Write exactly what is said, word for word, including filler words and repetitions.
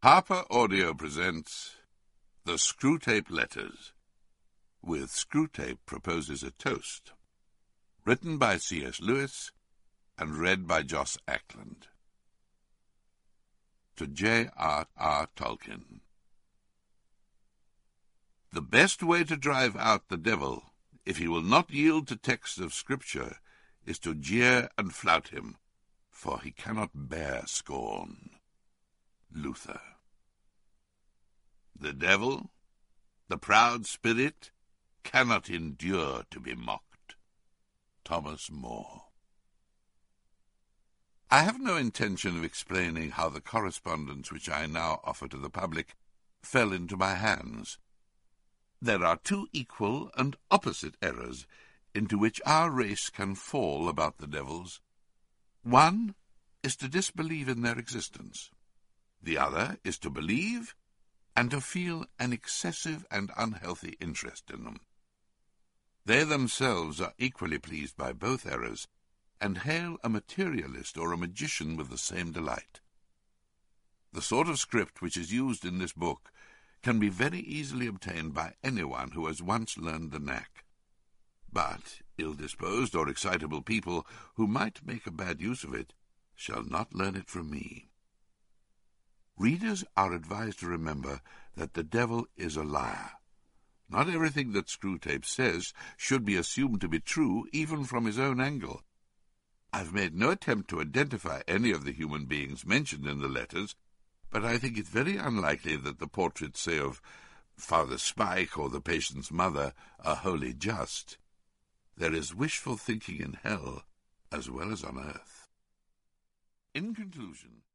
Harper Audio presents The Screwtape Letters, with Screwtape Proposes a Toast, written by C S Lewis and read by Joss Ackland. To J R R Tolkien. The best way to drive out the devil, if he will not yield to texts of Scripture, is to jeer and flout him, for he cannot bear scorn. Luther. The devil, the proud spirit, cannot endure to be mocked. Thomas More. I have no intention of explaining how the correspondence which I now offer to the public fell into my hands. There are two equal and opposite errors into which our race can fall about the devils. One is to disbelieve in their existence. The other is to believe and to feel an excessive and unhealthy interest in them. They themselves are equally pleased by both errors, and hail a materialist or a magician with the same delight. The sort of script which is used in this book can be very easily obtained by anyone who has once learned the knack. But ill-disposed or excitable people who might make a bad use of it shall not learn it from me. Readers are advised to remember that the devil is a liar. Not everything that Screwtape says should be assumed to be true, even from his own angle. I've made no attempt to identify any of the human beings mentioned in the letters, but I think it very unlikely that the portraits, say, of Father Spike or the patient's mother are wholly just. There is wishful thinking in hell as well as on earth. In conclusion,